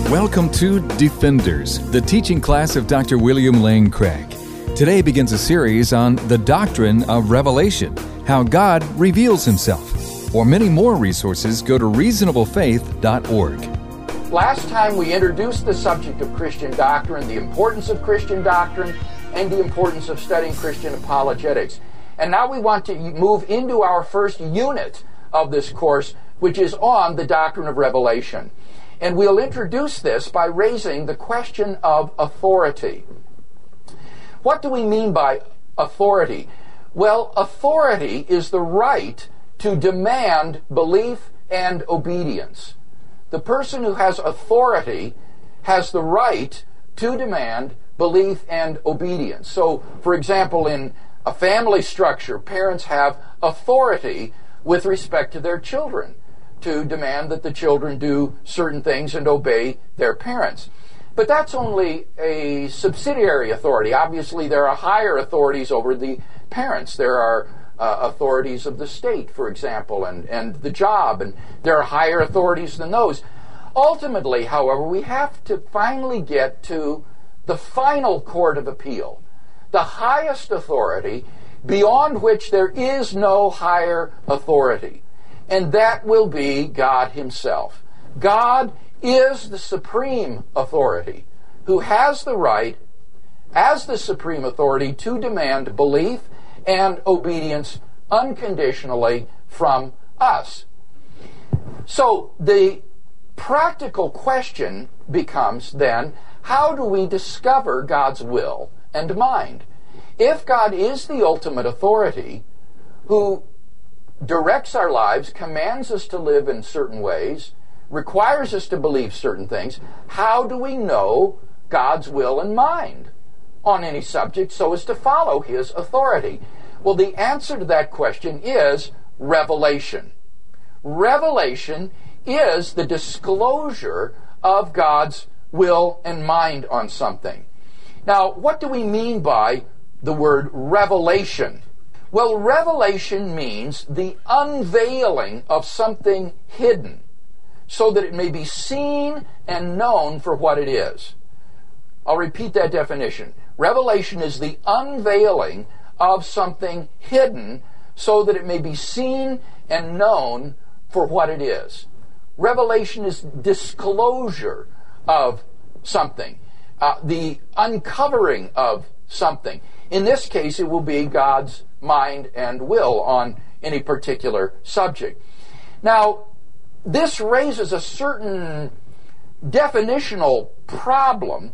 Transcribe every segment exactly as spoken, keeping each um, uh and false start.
Welcome to Defenders, the teaching class of Doctor William Lane Craig. Today begins a series on the doctrine of revelation, how God reveals himself. For many more resources, go to reasonable faith dot org. Last time we introduced the subject of Christian doctrine, the importance of Christian doctrine, and the importance of studying Christian apologetics. And now we want to move into our first unit of this course, which is on the doctrine of revelation. And we'll introduce this by raising the question of authority. What do we mean by authority? Well, authority is the right to demand belief and obedience. The person who has authority has the right to demand belief and obedience. So, for example, in a family structure, parents have authority with respect to their children to demand that the children do certain things and obey their parents. But that's only a subsidiary authority. Obviously, there are higher authorities over the parents. There are uh, authorities of the state, for example, and, and the job, and there are higher authorities than those. Ultimately, however, we have to finally get to the final court of appeal, the highest authority beyond which there is no higher authority. And that will be God himself. God is the supreme authority who has the right, as the supreme authority, to demand belief and obedience unconditionally from us. So the practical question becomes then, how do we discover God's will and mind? If God is the ultimate authority who directs our lives, commands us to live in certain ways, requires us to believe certain things, how do we know God's will and mind on any subject so as to follow his authority? Well, the answer to that question is revelation. Revelation is the disclosure of God's will and mind on something. Now, what do we mean by the word revelation? Well, revelation means the unveiling of something hidden so that it may be seen and known for what it is. I'll repeat that definition. Revelation is the unveiling of something hidden so that it may be seen and known for what it is. Revelation is disclosure of something, uh, the uncovering of something. In this case, it will be God's mind and will on any particular subject. Now, this raises a certain definitional problem,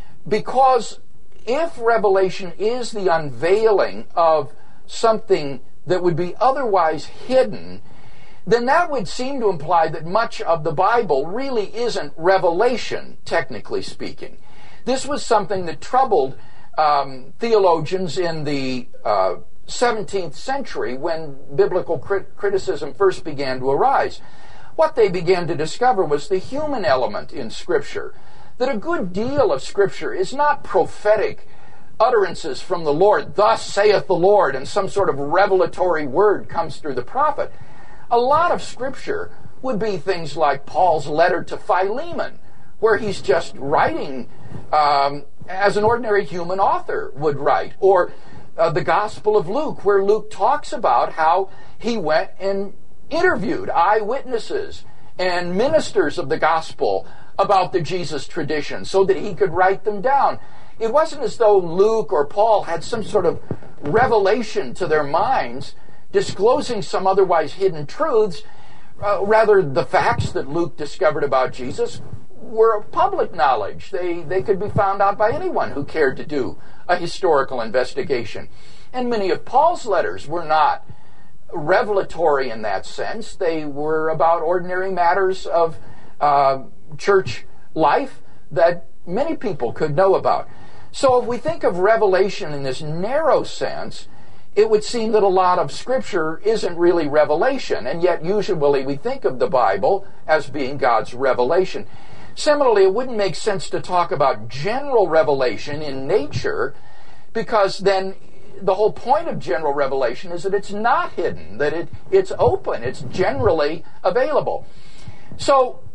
because if revelation is the unveiling of something that would be otherwise hidden, then that would seem to imply that much of the Bible really isn't revelation, technically speaking. This was something that troubled um, theologians in the uh, seventeenth century when biblical crit- criticism first began to arise. What they began to discover was the human element in Scripture, that a good deal of Scripture is not prophetic utterances from the Lord, thus saith the Lord, and some sort of revelatory word comes through the prophet. A lot of Scripture would be things like Paul's letter to Philemon, where he's just writing um, as an ordinary human author would write, or uh, the Gospel of Luke, where Luke talks about how he went and interviewed eyewitnesses and ministers of the gospel about the Jesus tradition so that he could write them down. It wasn't as though Luke or Paul had some sort of revelation to their minds disclosing some otherwise hidden truths. Uh, rather, the facts that Luke discovered about Jesus were public knowledge. They, they could be found out by anyone who cared to do a historical investigation. And many of Paul's letters were not revelatory in that sense. They were about ordinary matters of uh, church life that many people could know about. So if we think of revelation in this narrow sense, it would seem that a lot of Scripture isn't really revelation, and yet usually we think of the Bible as being God's revelation. Similarly, it wouldn't make sense to talk about general revelation in nature, because then the whole point of general revelation is that it's not hidden, that it, it's open, it's generally available. So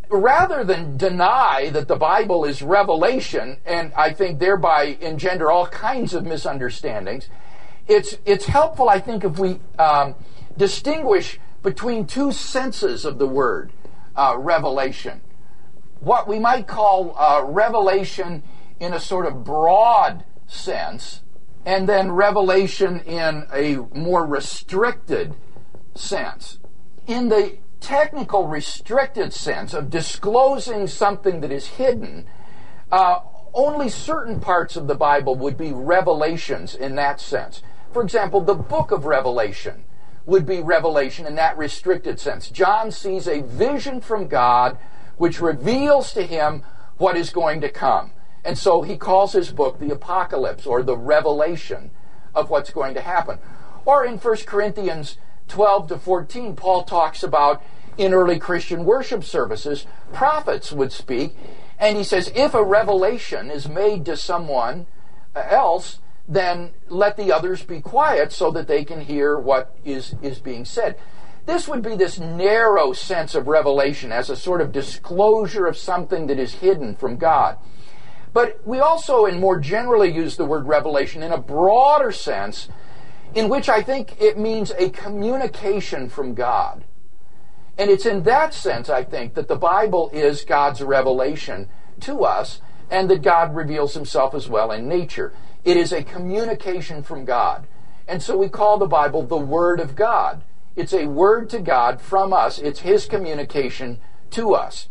rather than deny that the Bible is revelation, and I think thereby engender all kinds of misunderstandings, it's it's helpful, I think, if we um, distinguish between two senses of the word uh, revelation. What we might call uh, revelation in a sort of broad sense, and then revelation in a more restricted sense. In the technical restricted sense of disclosing something that is hidden, uh, only certain parts of the Bible would be revelations in that sense. For example, the book of Revelation would be revelation in that restricted sense. John sees a vision from God which reveals to him what is going to come. And so he calls his book the Apocalypse, or the revelation of what's going to happen. Or in First Corinthians twelve to fourteen, Paul talks about in early Christian worship services, prophets would speak, and he says, if a revelation is made to someone else, then let the others be quiet so that they can hear what is, is being said. This would be this narrow sense of revelation as a sort of disclosure of something that is hidden from God. But we also, and more generally, use the word revelation in a broader sense, in which I think it means a communication from God. And it's in that sense, I think, that the Bible is God's revelation to us, and that God reveals himself as well in nature. It is a communication from God. And so we call the Bible the Word of God. It's a word to God from us. It's his communication to us.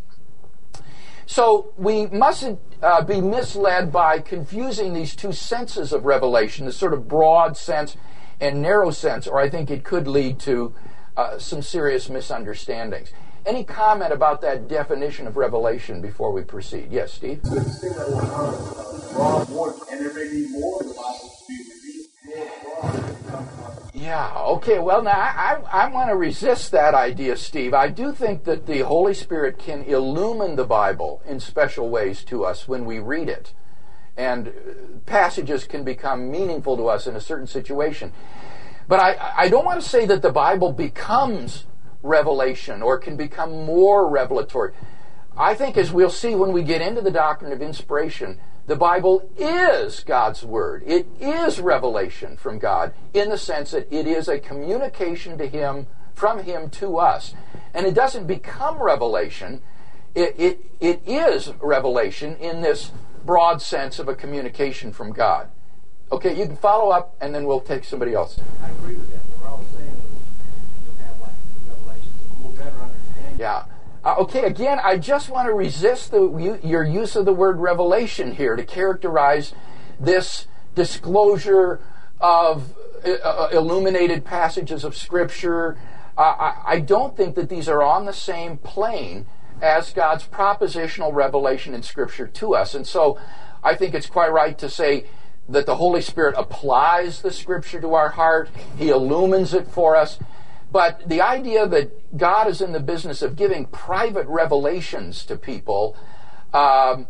So we mustn't uh, be misled by confusing these two senses of revelation, the sort of broad sense and narrow sense, or I think it could lead to uh, some serious misunderstandings. Any comment about that definition of revelation before we proceed? Yes, Steve? So it's saying that uh, broad more, and there may be more of the Bible to be revealed, more broad. Yeah, okay, well, now, I, I, I want to resist that idea, Steve. I do think that the Holy Spirit can illumine the Bible in special ways to us when we read it. And passages can become meaningful to us in a certain situation. But I, I don't want to say that the Bible becomes revelation or can become more revelatory. I think, as we'll see when we get into the doctrine of inspiration, the Bible is God's Word. It is revelation from God in the sense that it is a communication to Him, from Him to us. And it doesn't become revelation. It, it, it is revelation in this broad sense of a communication from God. Okay, you can follow up, and then we'll take somebody else. I agree with that. We're all saying we have like revelation, we'll better understand. Yeah. Uh, okay, again, I just want to resist the, you, your use of the word revelation here to characterize this disclosure of uh, illuminated passages of Scripture. Uh, I, I don't think that these are on the same plane as God's propositional revelation in Scripture to us. And so I think it's quite right to say that the Holy Spirit applies the Scripture to our heart. He illumines it for us. But the idea that God is in the business of giving private revelations to people um,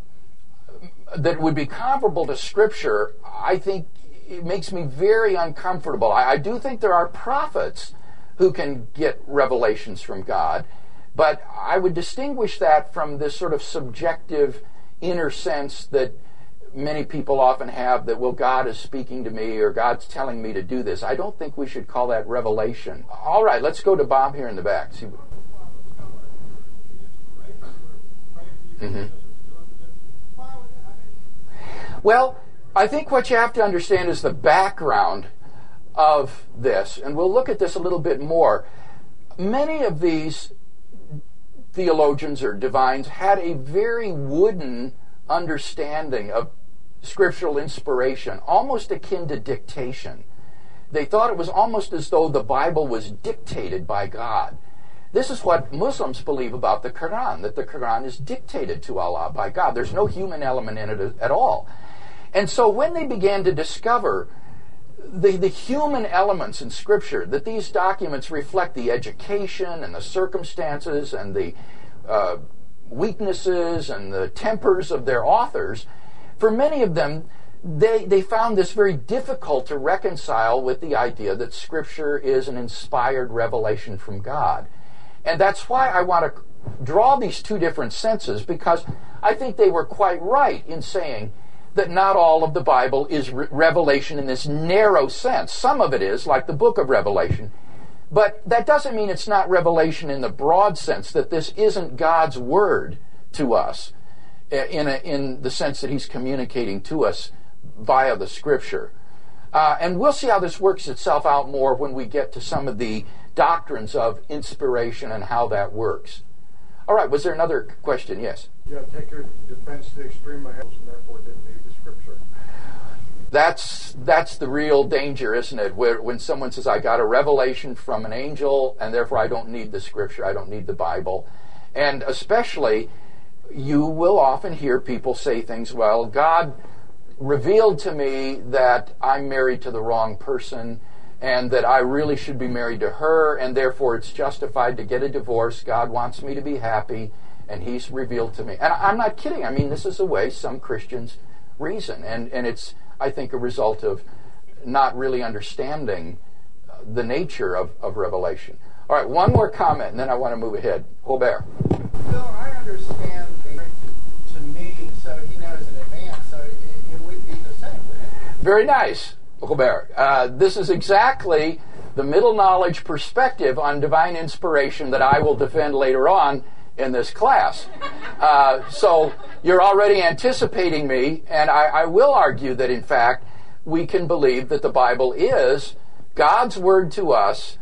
that would be comparable to Scripture, I think it makes me very uncomfortable. I, I do think there are prophets who can get revelations from God, but I would distinguish that from this sort of subjective inner sense that many people often have that, well, God is speaking to me or God's telling me to do this. I don't think we should call that revelation. All right, let's go to Bob here in the back. See. Mm-hmm. Well, I think what you have to understand is the background of this, and we'll look at this a little bit more. Many of these theologians or divines had a very wooden understanding of scriptural inspiration, almost akin to dictation. They thought it was almost as though the Bible was dictated by God. This is what Muslims believe about the Quran, that the Quran is dictated to Allah by God. There's no human element in it at all. And so when they began to discover the, the human elements in Scripture, that these documents reflect the education and the circumstances and the uh, weaknesses and the tempers of their authors, for many of them, they, they found this very difficult to reconcile with the idea that Scripture is an inspired revelation from God. And that's why I want to draw these two different senses, because I think they were quite right in saying that not all of the Bible is re- revelation in this narrow sense. Some of it is, like the book of Revelation. But that doesn't mean it's not revelation in the broad sense, that this isn't God's word to us in, a, in the sense that he's communicating to us via the Scripture. Uh, and we'll see how this works itself out more when we get to some of the doctrines of inspiration and how that works. All right, was there another question? Yes? Yeah, take your defense to the extreme of and therefore didn't need the Scripture. That's that's the real danger, isn't it? Where, when someone says, I got a revelation from an angel, and therefore I don't need the Scripture, I don't need the Bible. And especially, you will often hear people say things, well, God revealed to me that I'm married to the wrong person, and that I really should be married to her, and therefore it's justified to get a divorce. God wants me to be happy, and he's revealed to me. And I'm not kidding. I mean, this is the way some Christians reason, and, and it's, I think, a result of not really understanding the nature of, of revelation. All right, one more comment, and then I want to move ahead. Robert. Bill, I understand the to me, so he knows in advance, so it, it would be the same, wouldn't it? Very nice, Robert. Uh, this is exactly the middle knowledge perspective on divine inspiration that I will defend later on in this class. Uh, so you're already anticipating me, and I, I will argue that, in fact, we can believe that the Bible is God's word to us,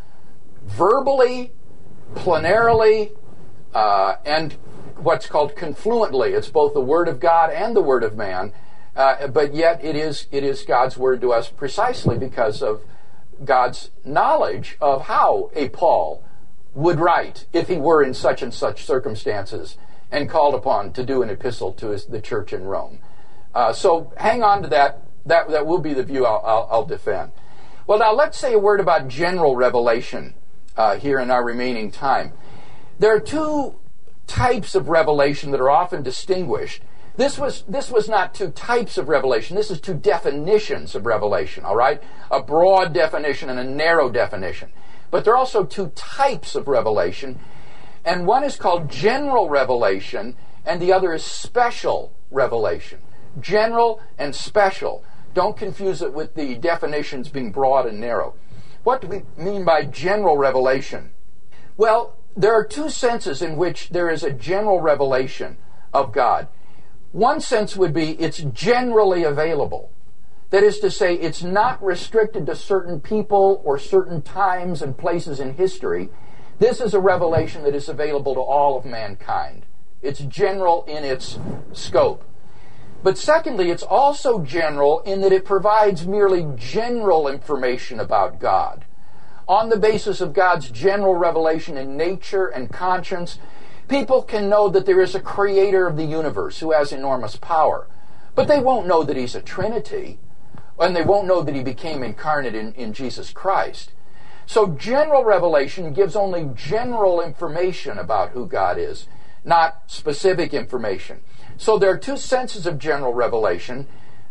verbally, plenarily, uh, and what's called confluently. It's both the word of God and the word of man, uh, but yet it is it is God's word to us precisely because of God's knowledge of how a Paul would write if he were in such and such circumstances and called upon to do an epistle to his, the church in Rome. Uh, so hang on to that. That that will be the view I'll, I'll, I'll defend. Well, now let's say a word about general revelation uh, here in our remaining time. There are two types of revelation that are often distinguished. This was this was not two types of revelation. This is two definitions of revelation, all right? A broad definition and a narrow definition. But there are also two types of revelation, and one is called general revelation, and the other is special revelation. General and special. Don't confuse it with the definitions being broad and narrow. What do we mean by general revelation? Well, there are two senses in which there is a general revelation of God. One sense would be it's generally available. That is to say, it's not restricted to certain people or certain times and places in history. This is a revelation that is available to all of mankind. It's general in its scope. But secondly, it's also general in that it provides merely general information about God. On the basis of God's general revelation in nature and conscience, people can know that there is a creator of the universe who has enormous power. But they won't know that he's a Trinity, and they won't know that he became incarnate in, in Jesus Christ. So general revelation gives only general information about who God is, not specific information. So there are two senses of general revelation,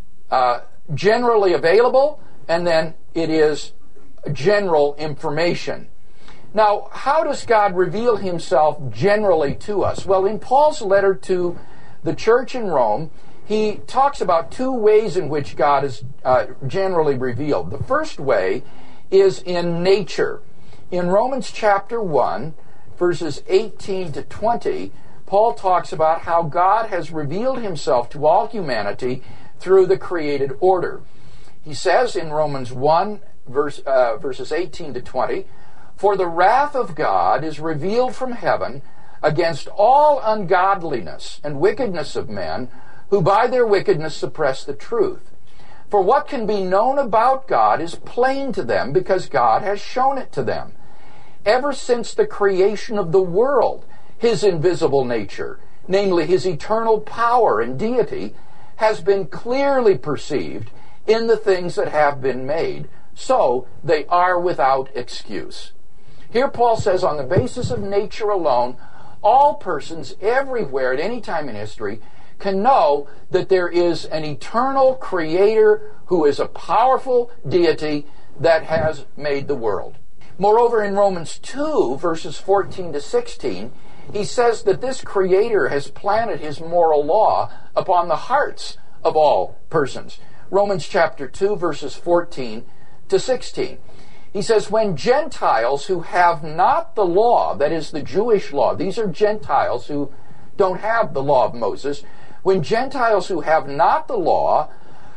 uh, generally available, and then it is general information. Now, how does God reveal himself generally to us? Well, in Paul's letter to the church in Rome, he talks about two ways in which God is uh, generally revealed. The first way is in nature. In Romans chapter one, verses eighteen to twenty, Paul talks about how God has revealed himself to all humanity through the created order. He says in Romans one, verse, uh, verses eighteen to twenty, "For the wrath of God is revealed from heaven against all ungodliness and wickedness of men, who by their wickedness suppress the truth. For what can be known about God is plain to them, because God has shown it to them. Ever since the creation of the world, his invisible nature, namely his eternal power and deity, has been clearly perceived in the things that have been made, so they are without excuse." Here Paul says, on the basis of nature alone, all persons everywhere at any time in history can know that there is an eternal creator who is a powerful deity that has made the world. Moreover, in Romans two, verses fourteen to sixteen, he says that this Creator has planted his moral law upon the hearts of all persons. Romans chapter two, verses fourteen to sixteen. He says, when Gentiles who have not the law, that is the Jewish law, these are Gentiles who don't have the law of Moses, when Gentiles who have not the law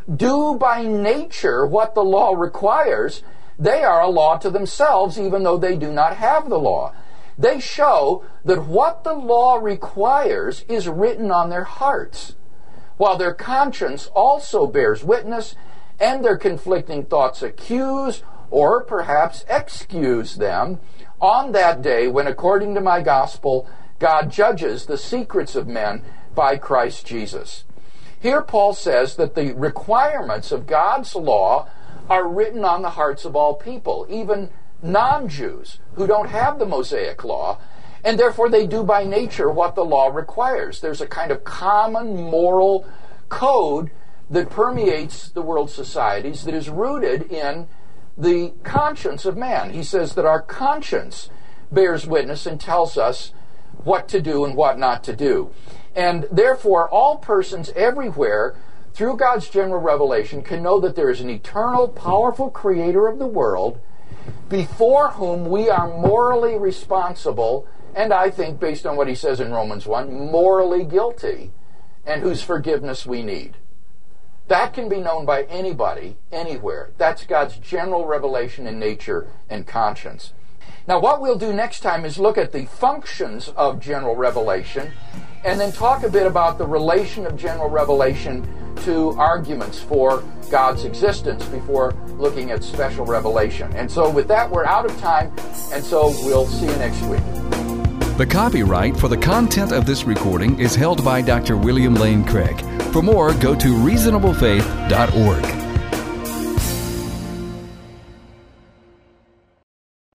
do by nature what the law requires, they are a law to themselves, even though they do not have the law. They show that what the law requires is written on their hearts, while their conscience also bears witness, and their conflicting thoughts accuse or perhaps excuse them on that day when, according to my gospel, God judges the secrets of men by Christ Jesus. Here Paul says that the requirements of God's law are written on the hearts of all people, even non-Jews who don't have the Mosaic law, and therefore they do by nature what the law requires. There's a kind of common moral code that permeates the world's societies that is rooted in the conscience of man. He says that our conscience bears witness and tells us what to do and what not to do. And therefore, all persons everywhere, through God's general revelation, can know that there is an eternal, powerful Creator of the world before whom we are morally responsible, and I think, based on what he says in Romans one, morally guilty, and whose forgiveness we need. That can be known by anybody, anywhere. That's God's general revelation in nature and conscience. Now, what we'll do next time is look at the functions of general revelation, and then talk a bit about the relation of general revelation to arguments for God's existence before looking at special revelation. And so with that, we're out of time, and so we'll see you next week. The copyright for the content of this recording is held by Doctor William Lane Craig. For more, go to reasonable faith dot org.